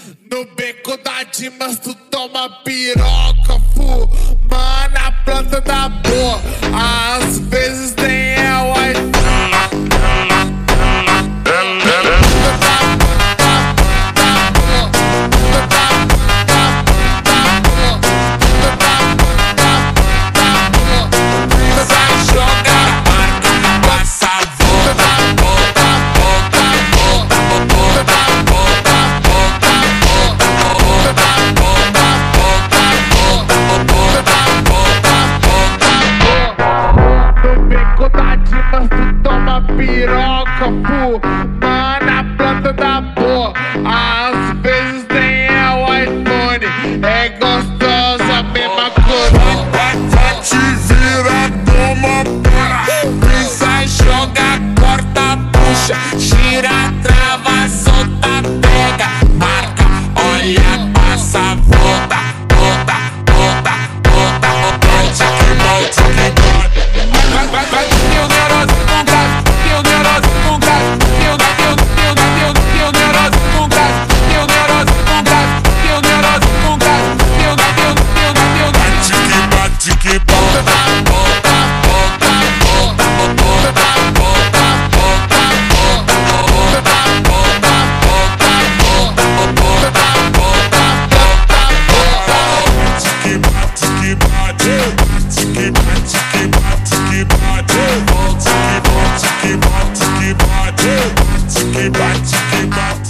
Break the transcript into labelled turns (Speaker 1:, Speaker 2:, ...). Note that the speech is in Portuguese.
Speaker 1: No beco da Dimas tu toma piroca, fuma na planta da boa. Às vezes nem é o iPhone. Piroca, fuma na planta da boa. Às vezes nem é o iPhone. É gostosa a mesma coisa.
Speaker 2: Te vira, toma, bora. Pisa, joga, corta, puxa. Gira, trava, solta, pega. Marca, olha, passa, volta. Volta, volta, volta. Volte que volte que volte. Vai, pioneiro com gás. Pioneiro com gás. Pioneiro com gás. Pioneiro com gás. Pioneiro com gás. Pioneiro. Bate que volta. Volta, volta, volta, volta, volta, volta, volta, volta, volta, volta, volta, volta, volta. Que bate, que bate, que bate, que bate, que bate, volta, que bate, que bate, que bate, que bate, que bate.